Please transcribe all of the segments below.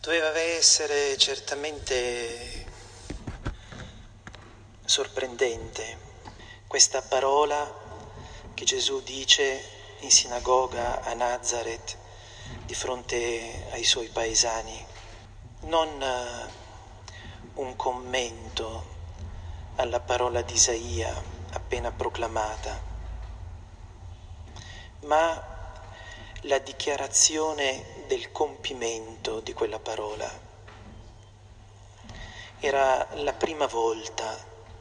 Doveva essere certamente sorprendente questa parola che Gesù dice in sinagoga a Nazareth di fronte ai suoi paesani. Non un commento alla parola di Isaia appena proclamata, ma la dichiarazione del compimento di quella parola. Era la prima volta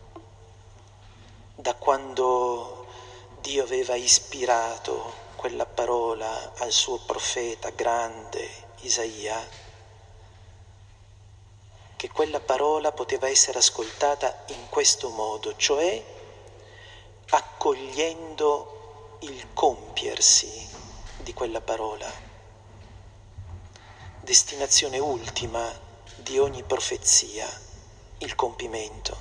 da quando Dio aveva ispirato quella parola al suo profeta grande Isaia, che quella parola poteva essere ascoltata in questo modo, cioè accogliendo il compiersi di quella parola, destinazione ultima di ogni profezia, il compimento.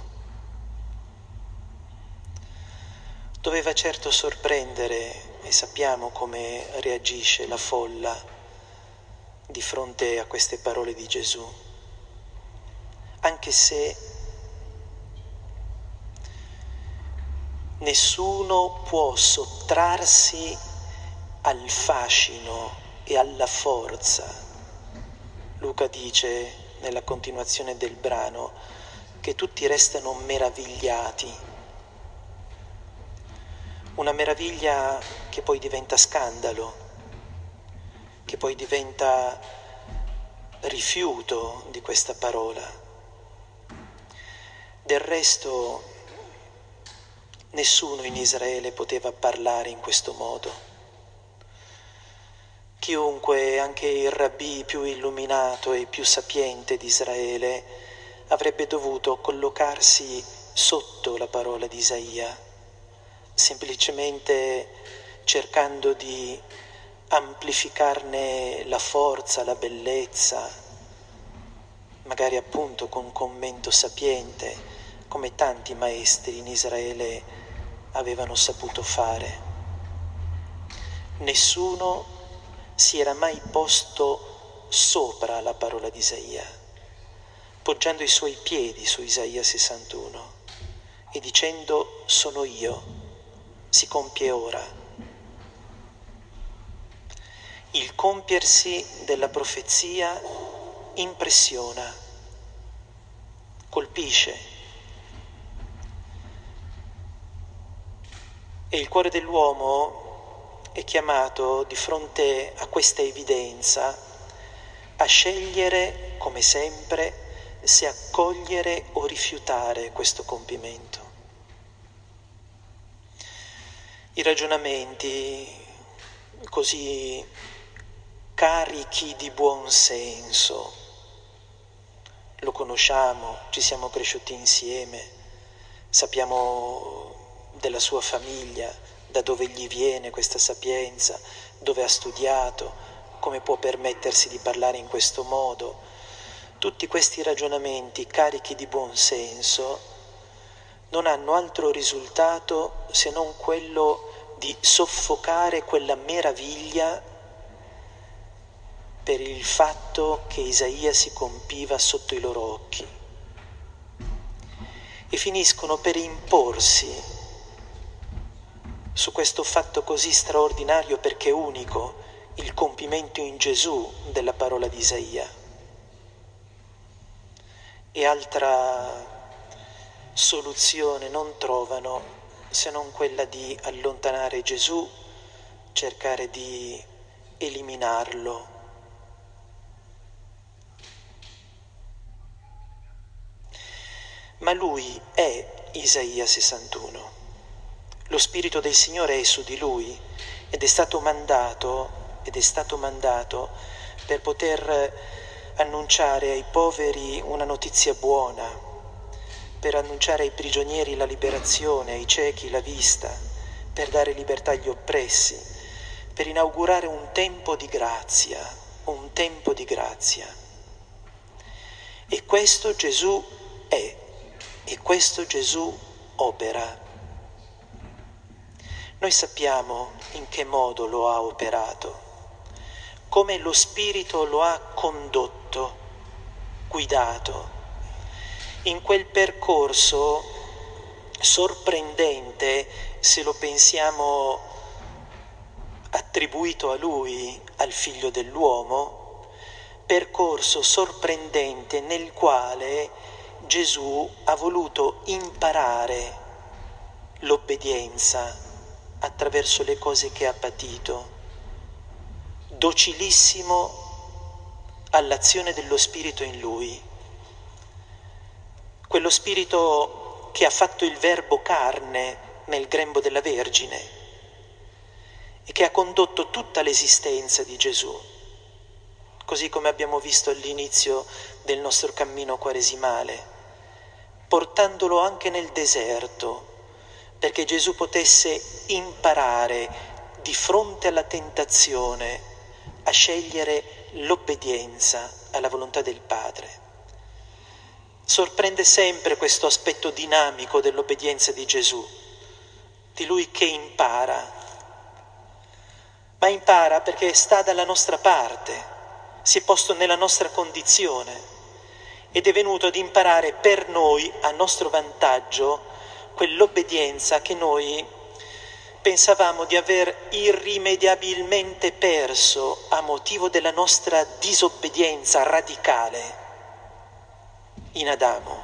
Doveva certo sorprendere, e sappiamo come reagisce la folla di fronte a queste parole di Gesù, anche se nessuno può sottrarsi al fascino e alla forza. Luca dice nella continuazione del brano che tutti restano meravigliati, una meraviglia che poi diventa scandalo, che poi diventa rifiuto di questa parola. Del resto nessuno in Israele poteva parlare in questo modo. Chiunque, anche il rabbì più illuminato e più sapiente di Israele, avrebbe dovuto collocarsi sotto la parola di Isaia, semplicemente cercando di amplificarne la forza, la bellezza, magari appunto con un commento sapiente, come tanti maestri in Israele avevano saputo fare. Nessuno si era mai posto sopra la parola di Isaia, poggiando i suoi piedi su Isaia 61 e dicendo: sono io, si compie ora. Il compiersi della profezia impressiona, colpisce, e il cuore dell'uomo è chiamato di fronte a questa evidenza a scegliere, come sempre, se accogliere o rifiutare questo compimento. I ragionamenti così carichi di buon senso, lo conosciamo, ci siamo cresciuti insieme, sappiamo della sua famiglia, da dove gli viene questa sapienza, dove ha studiato, come può permettersi di parlare in questo modo. Tutti questi ragionamenti carichi di buon senso non hanno altro risultato se non quello di soffocare quella meraviglia per il fatto che Isaia si compiva sotto i loro occhi, e finiscono per imporsi su questo fatto così straordinario, perché unico, il compimento in Gesù della parola di Isaia. E altra soluzione non trovano se non quella di allontanare Gesù, cercare di eliminarlo. Ma lui è Isaia 61. Lo Spirito del Signore è su di lui ed è stato mandato per poter annunciare ai poveri una notizia buona, per annunciare ai prigionieri la liberazione, ai ciechi la vista, per dare libertà agli oppressi, per inaugurare un tempo di grazia. E questo Gesù è, e questo Gesù opera. Noi sappiamo in che modo lo ha operato, come lo Spirito lo ha condotto, guidato. In quel percorso sorprendente, se lo pensiamo attribuito a lui, al figlio dell'uomo, percorso sorprendente nel quale Gesù ha voluto imparare l'obbedienza attraverso le cose che ha patito, docilissimo all'azione dello Spirito in lui, quello Spirito che ha fatto il Verbo carne nel grembo della Vergine e che ha condotto tutta l'esistenza di Gesù, così come abbiamo visto all'inizio del nostro cammino quaresimale, portandolo anche nel deserto, perché Gesù potesse imparare di fronte alla tentazione a scegliere l'obbedienza alla volontà del Padre. Sorprende sempre questo aspetto dinamico dell'obbedienza di Gesù, di Lui che impara, ma impara perché sta dalla nostra parte, si è posto nella nostra condizione ed è venuto ad imparare per noi, a nostro vantaggio, quell'obbedienza che noi pensavamo di aver irrimediabilmente perso a motivo della nostra disobbedienza radicale in Adamo.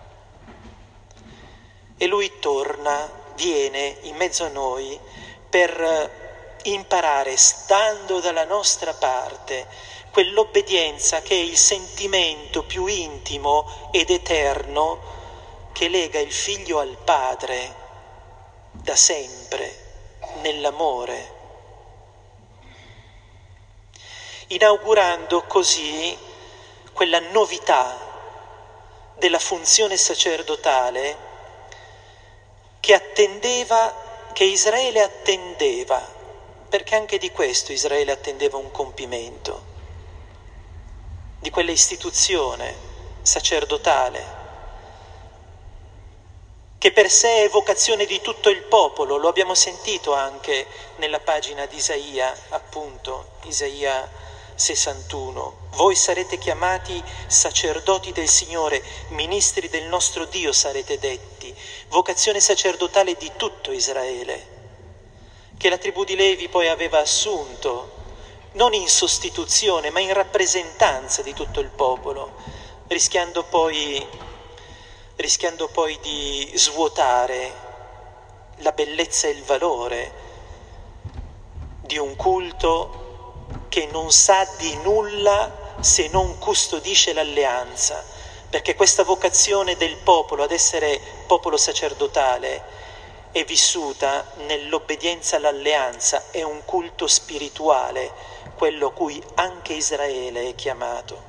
E lui torna, viene in mezzo a noi per imparare, stando dalla nostra parte, quell'obbedienza che è il sentimento più intimo ed eterno che lega il figlio al padre da sempre, nell'amore, inaugurando così quella novità della funzione sacerdotale che Israele attendeva, perché anche di questo Israele attendeva un compimento, di quella istituzione sacerdotale, che per sé è vocazione di tutto il popolo. Lo abbiamo sentito anche nella pagina di Isaia, appunto, Isaia 61. Voi sarete chiamati sacerdoti del Signore, ministri del nostro Dio sarete detti. Vocazione sacerdotale di tutto Israele, che la tribù di Levi poi aveva assunto, non in sostituzione, ma in rappresentanza di tutto il popolo, rischiando poi di svuotare la bellezza e il valore di un culto che non sa di nulla se non custodisce l'alleanza, perché questa vocazione del popolo ad essere popolo sacerdotale è vissuta nell'obbedienza all'alleanza, è un culto spirituale, quello a cui anche Israele è chiamato.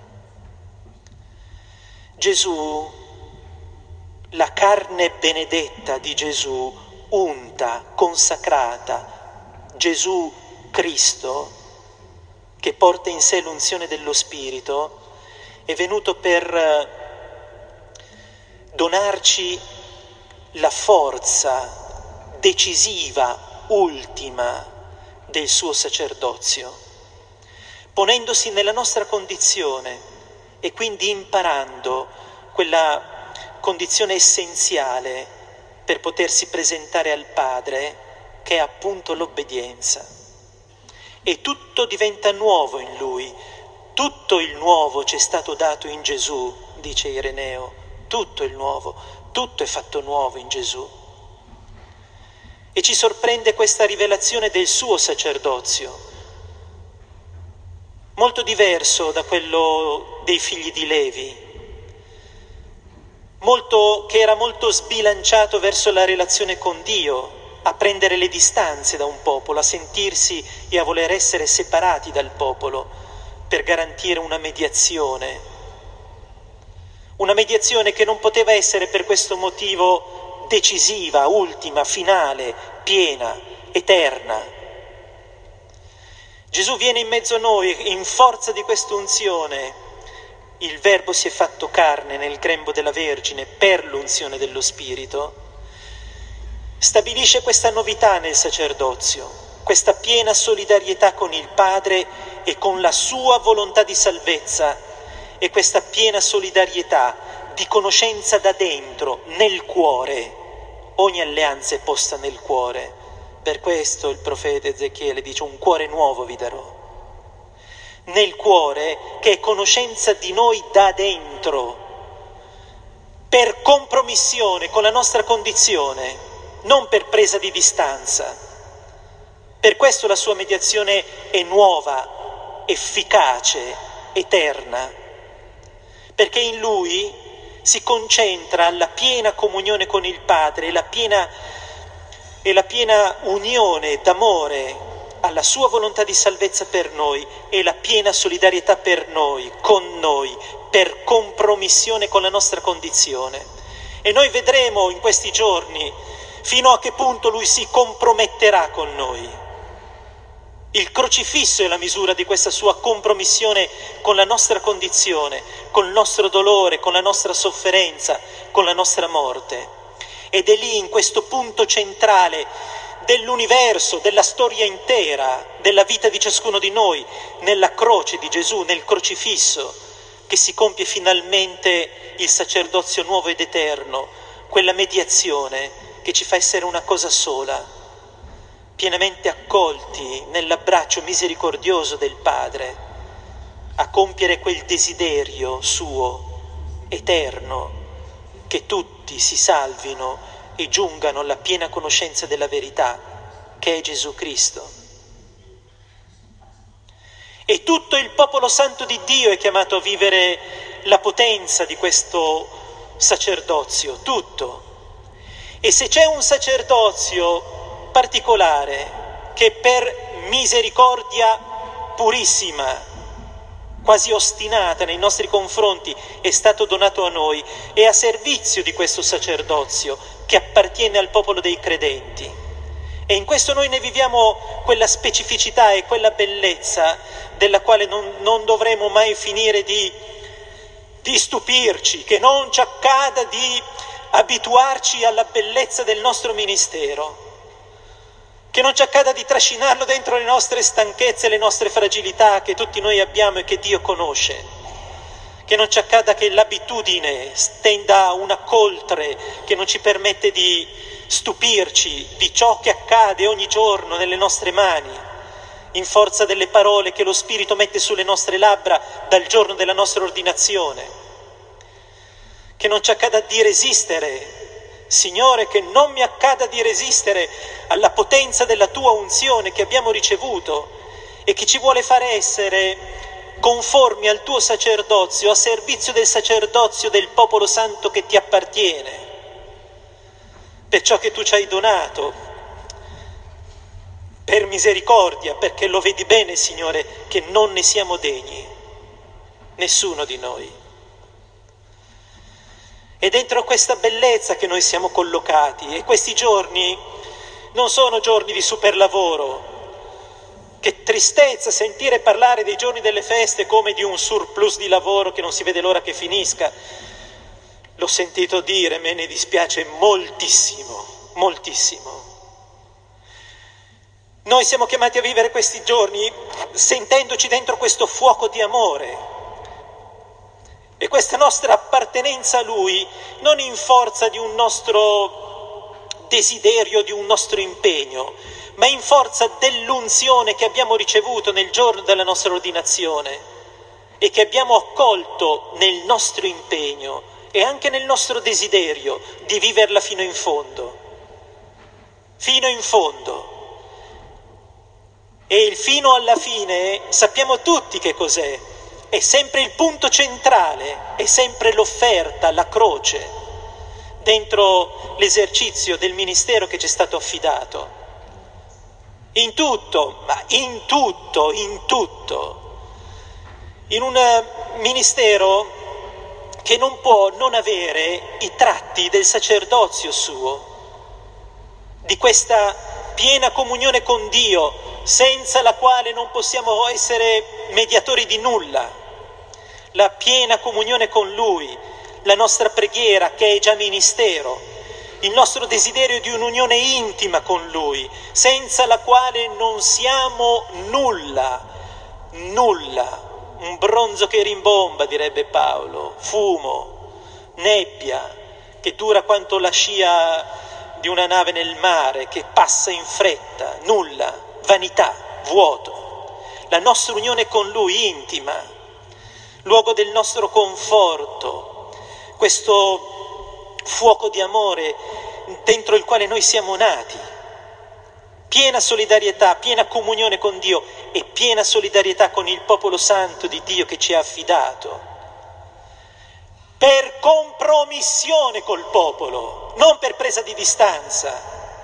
Gesù, la carne benedetta di Gesù, unta, consacrata, Gesù Cristo, che porta in sé l'unzione dello Spirito, è venuto per donarci la forza decisiva, ultima del suo sacerdozio, ponendosi nella nostra condizione e quindi imparando quella condizione essenziale per potersi presentare al Padre, che è appunto l'obbedienza. E tutto diventa nuovo in Lui, tutto il nuovo ci è stato dato in Gesù, dice Ireneo, tutto il nuovo, tutto è fatto nuovo in Gesù. E ci sorprende questa rivelazione del suo sacerdozio, molto diverso da quello dei figli di Levi, che era molto sbilanciato verso la relazione con Dio, a prendere le distanze da un popolo, a sentirsi e a voler essere separati dal popolo per garantire una mediazione che non poteva essere per questo motivo decisiva, ultima, finale, piena, eterna. Gesù viene in mezzo a noi in forza di questa unzione. Il Verbo si è fatto carne nel grembo della Vergine per l'unzione dello Spirito, stabilisce questa novità nel sacerdozio, questa piena solidarietà con il Padre e con la sua volontà di salvezza, e questa piena solidarietà di conoscenza da dentro, nel cuore. Ogni alleanza è posta nel cuore. Per questo il profeta Ezechiele dice: un cuore nuovo vi darò. Nel cuore, che è conoscenza di noi da dentro, per compromissione con la nostra condizione, non per presa di distanza. Per questo la sua mediazione è nuova, efficace, eterna, perché in lui si concentra la piena comunione con il Padre e la piena unione d'amore alla sua volontà di salvezza per noi e la piena solidarietà per noi, con noi, per compromissione con la nostra condizione. E noi vedremo in questi giorni fino a che punto lui si comprometterà con noi. Il crocifisso è la misura di questa sua compromissione con la nostra condizione, con il nostro dolore, con la nostra sofferenza, con la nostra morte. Ed è lì, in questo punto centrale dell'universo, della storia intera, della vita di ciascuno di noi, nella croce di Gesù, nel crocifisso, che si compie finalmente il sacerdozio nuovo ed eterno, quella mediazione che ci fa essere una cosa sola, pienamente accolti nell'abbraccio misericordioso del Padre, a compiere quel desiderio suo, eterno, che tutti si salvino e giungano alla piena conoscenza della verità, che è Gesù Cristo. E tutto il popolo santo di Dio è chiamato a vivere la potenza di questo sacerdozio, tutto. E se c'è un sacerdozio particolare che per misericordia purissima, quasi ostinata nei nostri confronti, è stato donato a noi, è a servizio di questo sacerdozio che appartiene al popolo dei credenti. E in questo noi ne viviamo quella specificità e quella bellezza della quale non dovremo mai finire di stupirci, che non ci accada di abituarci alla bellezza del nostro ministero, che non ci accada di trascinarlo dentro le nostre stanchezze e le nostre fragilità che tutti noi abbiamo e che Dio conosce, che non ci accada che l'abitudine stenda una coltre che non ci permette di stupirci di ciò che accade ogni giorno nelle nostre mani, in forza delle parole che lo Spirito mette sulle nostre labbra dal giorno della nostra ordinazione, che non ci accada di resistere. Signore, che non mi accada di resistere alla potenza della tua unzione che abbiamo ricevuto e che ci vuole fare essere conformi al tuo sacerdozio, a servizio del sacerdozio del popolo santo che ti appartiene, per ciò che tu ci hai donato, per misericordia, perché lo vedi bene, Signore, che non ne siamo degni, nessuno di noi. È dentro questa bellezza che noi siamo collocati, e questi giorni non sono giorni di superlavoro. Che tristezza sentire parlare dei giorni delle feste come di un surplus di lavoro che non si vede l'ora che finisca. L'ho sentito dire, me ne dispiace moltissimo, moltissimo. Noi siamo chiamati a vivere questi giorni sentendoci dentro questo fuoco di amore, e questa nostra appartenenza a Lui non in forza di un nostro desiderio, di un nostro impegno, ma in forza dell'unzione che abbiamo ricevuto nel giorno della nostra ordinazione e che abbiamo accolto nel nostro impegno e anche nel nostro desiderio di viverla fino in fondo. Fino in fondo. E il fino alla fine sappiamo tutti che cos'è. È sempre il punto centrale, è sempre l'offerta, la croce, dentro l'esercizio del ministero che ci è stato affidato. In tutto, ma in tutto, in un ministero che non può non avere i tratti del sacerdozio suo, di questa piena comunione con Dio, senza la quale non possiamo essere mediatori di nulla, la piena comunione con Lui, la nostra preghiera che è già ministero, il nostro desiderio di un'unione intima con Lui, senza la quale non siamo nulla, un bronzo che rimbomba, direbbe Paolo, fumo, nebbia, che dura quanto la scia di una nave nel mare, che passa in fretta, nulla, vanità, vuoto. La nostra unione con Lui intima, luogo del nostro conforto, questo fuoco di amore dentro il quale noi siamo nati. Piena solidarietà, piena comunione con Dio e piena solidarietà con il popolo santo di Dio che ci ha affidato. Per compromissione col popolo, non per presa di distanza.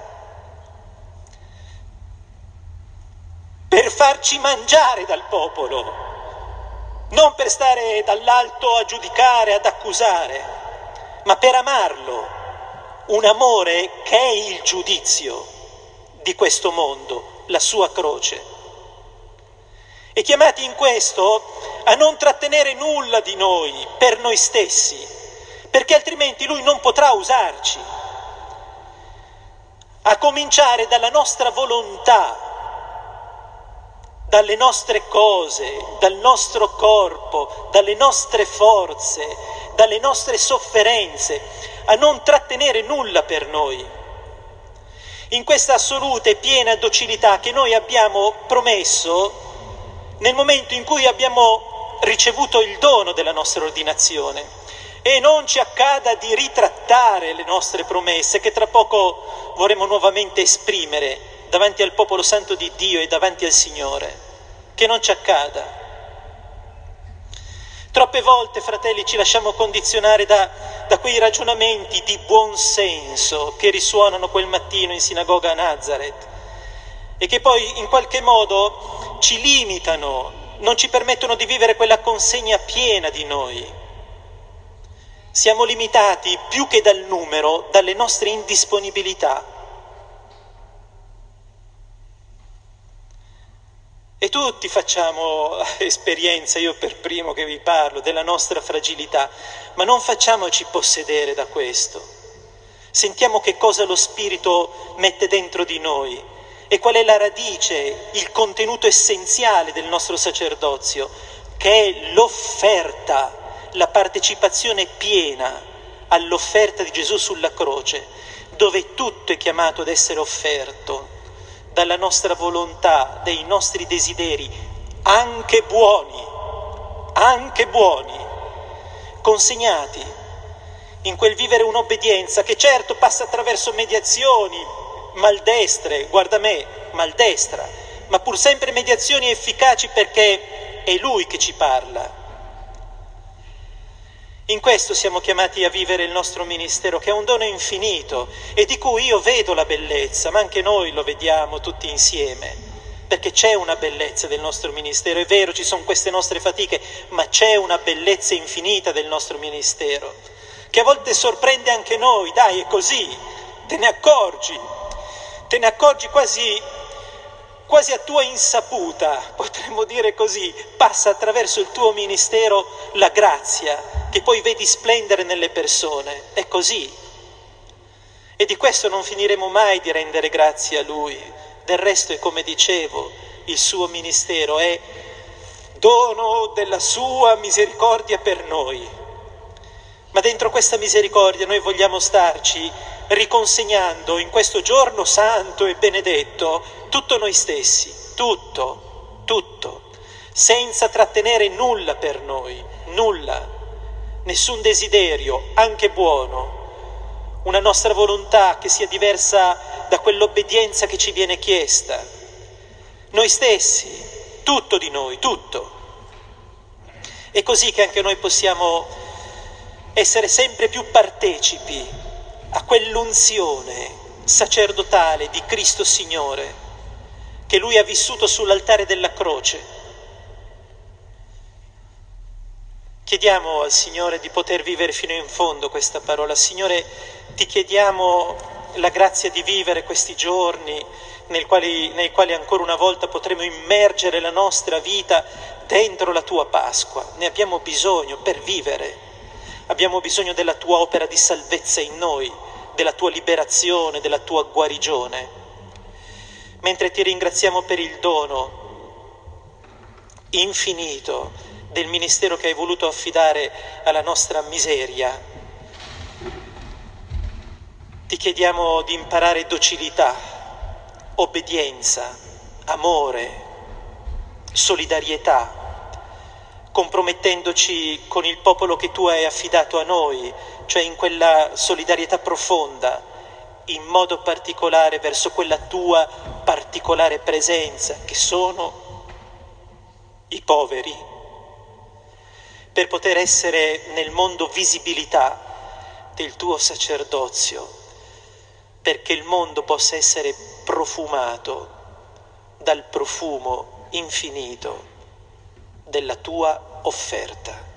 Per farci mangiare dal popolo, non per stare dall'alto a giudicare, ad accusare, ma per amarlo. Un amore che è il giudizio di questo mondo, la sua croce. E chiamati in questo a non trattenere nulla di noi per noi stessi, perché altrimenti Lui non potrà usarci. A cominciare dalla nostra volontà, dalle nostre cose, dal nostro corpo, dalle nostre forze, dalle nostre sofferenze, a non trattenere nulla per noi. In questa assoluta e piena docilità che noi abbiamo promesso nel momento in cui abbiamo ricevuto il dono della nostra ordinazione. E non ci accada di ritrattare le nostre promesse che tra poco vorremo nuovamente esprimere davanti al popolo santo di Dio e davanti al Signore. Che non ci accada. Troppe volte, fratelli, ci lasciamo condizionare da quei ragionamenti di buon senso che risuonano quel mattino in sinagoga a Nazareth e che poi in qualche modo ci limitano, non ci permettono di vivere quella consegna piena di noi. Siamo limitati più che dal numero, dalle nostre indisponibilità. E tutti facciamo esperienza, io per primo che vi parlo, della nostra fragilità, ma non facciamoci possedere da questo. Sentiamo che cosa lo Spirito mette dentro di noi e qual è la radice, il contenuto essenziale del nostro sacerdozio, che è l'offerta, la partecipazione piena all'offerta di Gesù sulla croce, dove tutto è chiamato ad essere offerto. Dalla nostra volontà, dai nostri desideri, anche buoni, consegnati in quel vivere un'obbedienza che certo passa attraverso mediazioni maldestre, guarda me, maldestra, ma pur sempre mediazioni efficaci perché è Lui che ci parla. In questo siamo chiamati a vivere il nostro ministero, che è un dono infinito e di cui io vedo la bellezza, ma anche noi lo vediamo tutti insieme, perché c'è una bellezza del nostro ministero. È vero, ci sono queste nostre fatiche, ma c'è una bellezza infinita del nostro ministero, che a volte sorprende anche noi. Dai, è così, te ne accorgi quasi a tua insaputa, potremmo dire così, passa attraverso il tuo ministero la grazia che poi vedi splendere nelle persone. È così. E di questo non finiremo mai di rendere grazie a Lui. Del resto è come dicevo, il suo ministero è dono della sua misericordia per noi. Ma dentro questa misericordia noi vogliamo starci riconsegnando in questo giorno santo e benedetto tutto noi stessi, tutto, senza trattenere nulla per noi, nulla, nessun desiderio, anche buono, una nostra volontà che sia diversa da quell'obbedienza che ci viene chiesta, noi stessi, tutto di noi, tutto. È così che anche noi possiamo essere sempre più partecipi a quell'unzione sacerdotale di Cristo Signore che Lui ha vissuto sull'altare della croce. Chiediamo al Signore di poter vivere fino in fondo questa parola. Signore, ti chiediamo la grazia di vivere questi giorni nei quali ancora una volta potremo immergere la nostra vita dentro la tua Pasqua. Ne abbiamo bisogno per vivere. Abbiamo bisogno della tua opera di salvezza in noi, della tua liberazione, della tua guarigione. Mentre ti ringraziamo per il dono infinito del ministero che hai voluto affidare alla nostra miseria. Ti chiediamo di imparare docilità, obbedienza, amore, solidarietà, compromettendoci con il popolo che tu hai affidato a noi, cioè in quella solidarietà profonda, in modo particolare verso quella tua particolare presenza, che sono i poveri, per poter essere nel mondo visibilità del tuo sacerdozio, perché il mondo possa essere profumato dal profumo infinito della tua offerta.